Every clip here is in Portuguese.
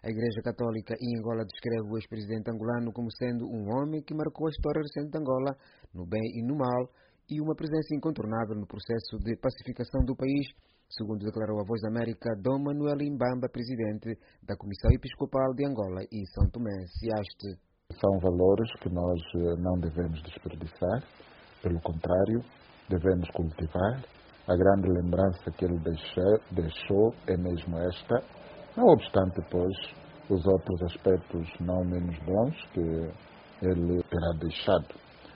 A Igreja Católica em Angola descreve o ex-presidente angolano como sendo um homem que marcou a história recente de Angola, no bem e no mal, e uma presença incontornável no processo de pacificação do país, segundo declarou a Voz da América Dom Manuel Imbamba, presidente da Comissão Episcopal de Angola e São Tomé e Aste. São valores que nós não devemos desperdiçar, pelo contrário, devemos cultivar. A grande lembrança que ele deixou é mesmo esta, não obstante, pois, os outros aspectos não menos bons que ele terá deixado.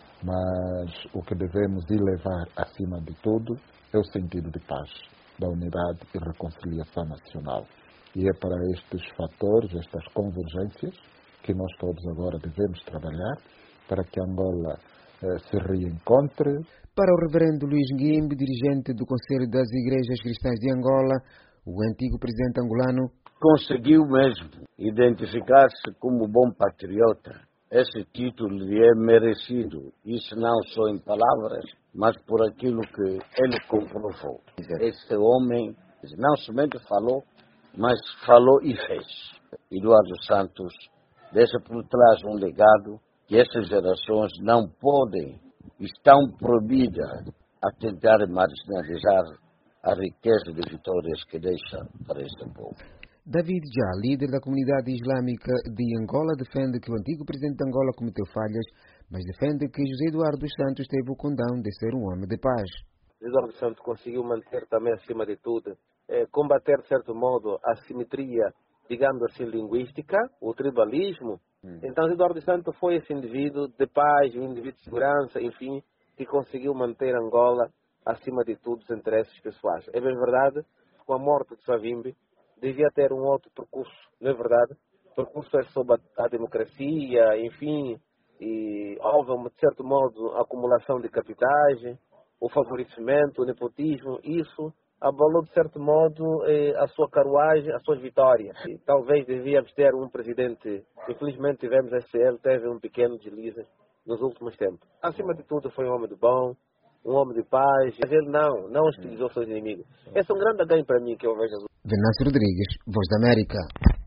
Mas o que devemos elevar acima de tudo é o sentido de paz, da unidade e reconciliação nacional. E é para estes fatores, estas convergências, que nós todos agora devemos trabalhar para que Angola se reencontre. Para o reverendo Luís Nguimbe, dirigente do Conselho das Igrejas Cristãs de Angola, o antigo presidente angolano conseguiu mesmo identificar-se como bom patriota. Esse título lhe é merecido, isso não só em palavras, mas por aquilo que ele comprovou. Esse homem não somente falou, mas falou e fez. Eduardo Santos deixa por trás um legado que essas gerações não podem, estão proibidas a tentar marginalizar a riqueza de vitórias que deixa para este povo. David Já, líder da comunidade islâmica de Angola, defende que o antigo presidente de Angola cometeu falhas, mas defende que José Eduardo dos Santos teve o condão de ser um homem de paz. Eduardo dos Santos conseguiu manter também, acima de tudo, combater, de certo modo, a simetria, digamos assim, linguística, o tribalismo. Então, Eduardo dos Santos foi esse indivíduo de paz, um indivíduo de segurança, enfim, que conseguiu manter Angola acima de tudo os interesses pessoais. É bem verdade, com a morte de Savimbi, devia ter um outro percurso, não é verdade? O percurso é sobre a democracia, enfim, e houve, de certo modo, a acumulação de capitais, o favorecimento, o nepotismo, isso abalou, de certo modo, a sua carruagem, as suas vitórias. E talvez devíamos ter um presidente, infelizmente tivemos ele teve um pequeno deslize nos últimos tempos. Acima de tudo, foi um homem de bom, um homem de paz, mas ele não hostilizou seus inimigos. Esse é um grande ganho para mim que eu vejo. Venâncio Rodrigues, Voz da América.